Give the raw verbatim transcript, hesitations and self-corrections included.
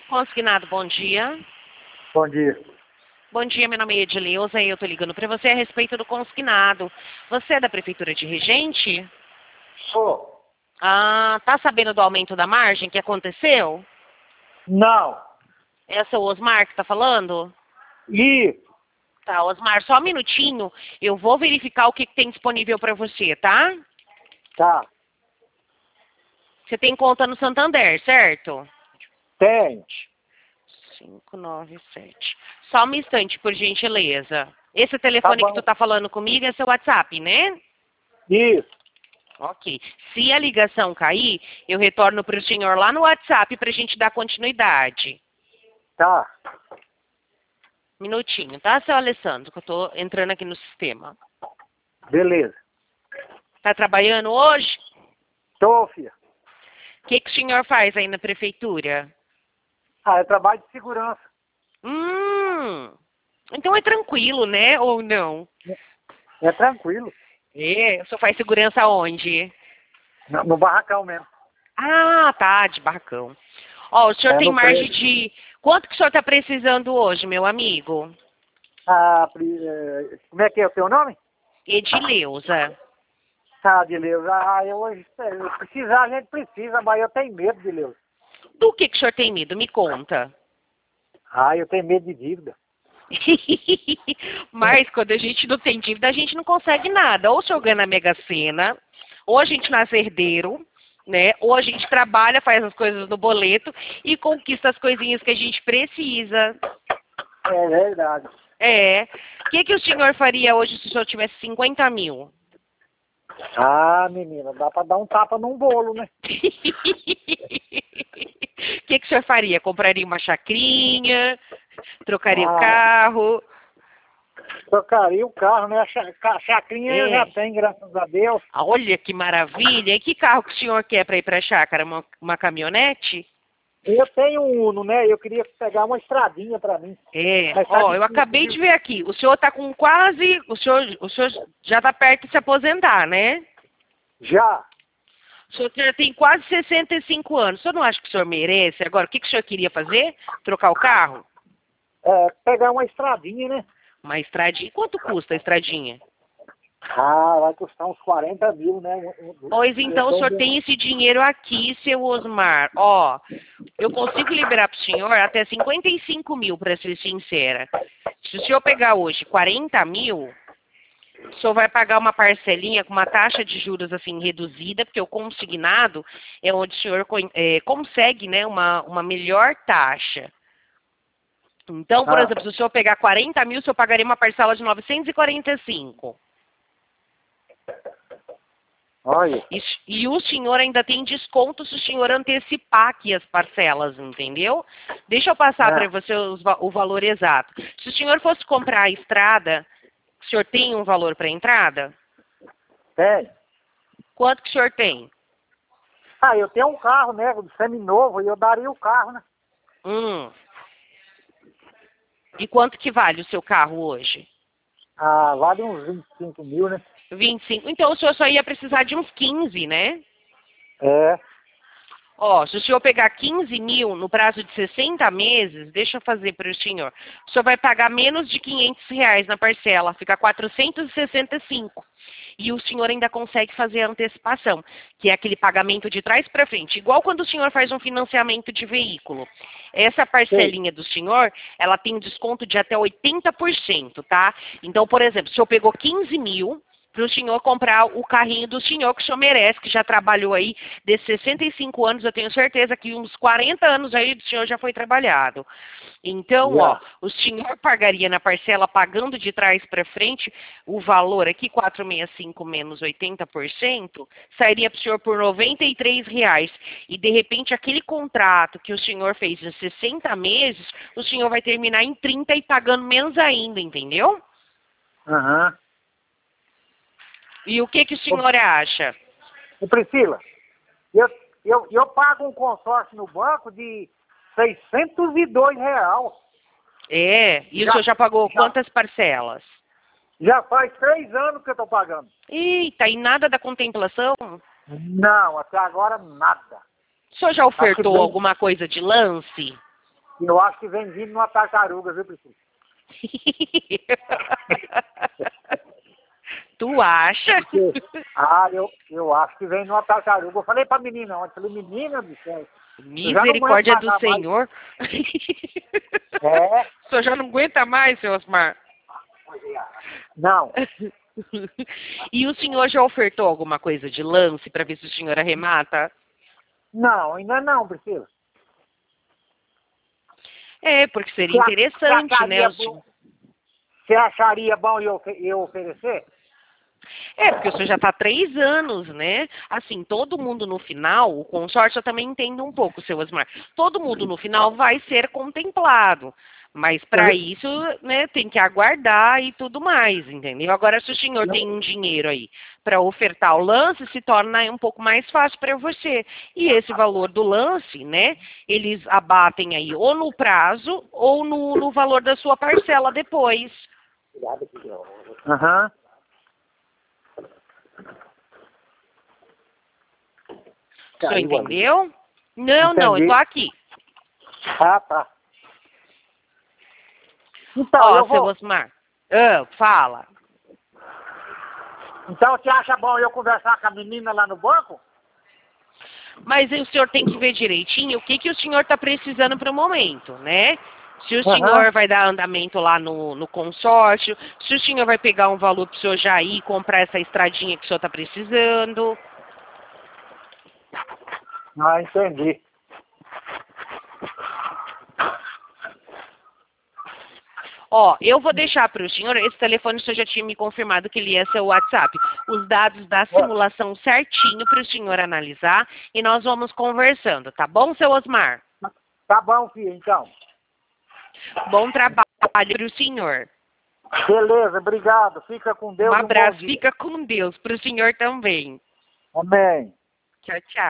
Consignado, bom dia. Bom dia. Bom dia, meu nome é Edileuza e eu tô ligando para você a respeito do consignado. Você é da Prefeitura de Regente? Sou. Ah, tá sabendo do aumento da margem que aconteceu? Não. Essa é o Osmar que tá falando? Isso. Tá, Osmar, só um minutinho. Eu vou verificar o que que tem disponível para você, tá? Tá. Você tem conta no Santander, certo? Tem. cinco nove sete. Só um instante, por gentileza. Esse Tá telefone que tu bom. tá falando comigo é seu WhatsApp, né? Isso. Ok. Se a ligação cair, eu retorno para o senhor lá no WhatsApp para a gente dar continuidade. Tá. Minutinho, tá, seu Alessandro? Que eu tô entrando aqui no sistema. Beleza. Tá trabalhando hoje? Tô, filha. O que, que o senhor faz aí na prefeitura? Ah, é trabalho de segurança. Hum, então é tranquilo, né? Ou não? É tranquilo. É, o senhor faz segurança onde? No, no barracão mesmo. Ah, tá, de barracão. Ó, o senhor É tem no margem prédio. de... Quanto que o senhor tá precisando hoje, meu amigo? Ah, pri- eh, como é que é o teu nome? Edileuza. Tá, de Deus. Ah, eu hoje, eh, precisar a gente precisa, mas eu tenho medo de Deus. Do que, que o senhor tem medo? Me conta. Ah, eu tenho medo de dívida. Mas quando a gente não tem dívida, a gente não consegue nada. Ou o senhor ganha na Mega Sena, ou a gente nasce herdeiro, né? Ou a gente trabalha, faz as coisas no boleto e conquista as coisinhas que a gente precisa. É verdade. É. O que, que o senhor faria hoje se o senhor tivesse cinquenta mil? Ah, menina, dá pra dar um tapa num bolo, né? O que, que o senhor faria? Compraria uma chacrinha? Trocaria o Ah, carro? trocaria o carro, né? A cha- ca- chacrinha eu já É. tenho, graças a Deus. Ah, olha que maravilha. E que carro que o senhor quer para ir para a chácara? Uma, uma caminhonete? Eu tenho um Uno, né? Eu queria pegar uma estradinha pra mim. É. Mas tá Ó, eu difícil, acabei viu? de ver aqui. O senhor está com quase... O senhor, o senhor já está perto de se aposentar, né? Já. O senhor já tem quase sessenta e cinco anos. O senhor não acha que o senhor merece? Agora, o que, que o senhor queria fazer? Trocar o carro? É, pegar uma estradinha, né? Uma estradinha. Quanto custa a estradinha? Ah, vai custar uns quarenta mil, né? Um- um- Pois Eu então o tô senhor vendo. tem esse dinheiro aqui, seu Osmar. Ó, eu consigo liberar para o senhor até cinquenta e cinco mil, para ser sincera. Se o senhor pegar hoje quarenta mil, o senhor vai pagar uma parcelinha com uma taxa de juros assim reduzida, porque o consignado é onde o senhor con- é, consegue, né, uma, uma melhor taxa. Então, por Ah, exemplo, se o senhor pegar quarenta mil, o senhor pagaria uma parcela de novecentos e quarenta e cinco. olha. E, e o senhor ainda tem desconto se o senhor antecipar aqui as parcelas, entendeu? Deixa eu passar para Ah, você os va- o valor exato. Se o senhor fosse comprar a estrada, o senhor tem um valor para a entrada? tem. Quanto que o senhor tem? Ah, eu tenho um carro, né? Seminovo, e eu daria o carro, né? Hum. E quanto que vale o seu carro hoje? Ah, vale uns vinte e cinco mil, né? vinte e cinco. Então o senhor só ia precisar de uns quinze, né? É. Ó, se o senhor pegar quinze mil no prazo de sessenta meses, deixa eu fazer para o senhor. O senhor vai pagar menos de quinhentos reais na parcela, fica quatrocentos e sessenta e cinco. E o senhor ainda consegue fazer a antecipação, que é aquele pagamento de trás para frente. Igual quando o senhor faz um financiamento de veículo. Essa Sei. parcelinha do senhor, ela tem um desconto de até oitenta por cento, tá? Então, por exemplo, o senhor pegou quinze mil, para o senhor comprar o carrinho do senhor que o senhor merece, que já trabalhou aí desses sessenta e cinco anos, eu tenho certeza que uns quarenta anos aí do senhor já foi trabalhado. Então, ó, Já. o senhor pagaria na parcela, pagando de trás para frente, o valor aqui, quatrocentos e sessenta e cinco menos oitenta por cento, sairia para o senhor por noventa e três reais. E, de repente, aquele contrato que o senhor fez de sessenta meses, o senhor vai terminar em trinta e pagando menos ainda, entendeu? Aham. E o que, que o Ô, senhor acha? ô, Priscila, eu, eu, eu pago um consórcio no banco de seiscentos e dois real. É, e o Já, senhor já pagou já, quantas parcelas? já faz três anos que eu tô pagando. Eita, e nada da contemplação? Não, até agora nada. O senhor já Acho que ofertou bem. alguma coisa de lance? Eu acho que vem vindo uma tartaruga, viu, Priscila? Tu acha? Ah, eu, eu acho que vem numa tartaruga. Eu falei pra menina ontem, falei, menina do céu. Misericórdia do Senhor. É? O senhor já não aguenta mais, seu Osmar? Não. E o senhor já ofertou alguma coisa de lance para ver se o senhor arremata? Não, ainda não, Priscila. É, porque seria Você interessante, acharia né? bom, você acharia bom eu, eu oferecer? É, porque o senhor já está há três anos, né? Assim, todo mundo no final, o consórcio eu também entendo um pouco, seu Osmar. Todo mundo no final vai ser contemplado. Mas para isso, né, tem que aguardar e tudo mais, entendeu? Agora, se o senhor tem um dinheiro aí para ofertar o lance, se torna um pouco mais fácil para você. E esse valor do lance, né, eles abatem aí ou no prazo ou no, no valor da sua parcela depois. Aham. O senhor entendeu? Não, não, eu tô aqui. Ah, tá. Então, Ó, eu seu vou... Osmar, ah, fala. Então, você acha bom eu conversar com a menina lá no banco? Mas aí o senhor tem que ver direitinho o que, que o senhor está precisando para o momento, né? Se o Aham. senhor vai dar andamento lá no, no consórcio, se o senhor vai pegar um valor para o senhor já ir comprar essa estradinha que o senhor está precisando. Ah, entendi. Ó, eu vou deixar para o senhor, esse telefone o senhor já tinha me confirmado que ele ia ser o WhatsApp, os dados da simulação certinho para o senhor analisar e nós vamos conversando, tá bom, seu Osmar? Tá bom, filho, então. Bom trabalho para o senhor. Beleza, obrigado. Fica com Deus Um e um bom abraço, dia. fica com Deus, para o senhor também. Amém. Tchau, tchau.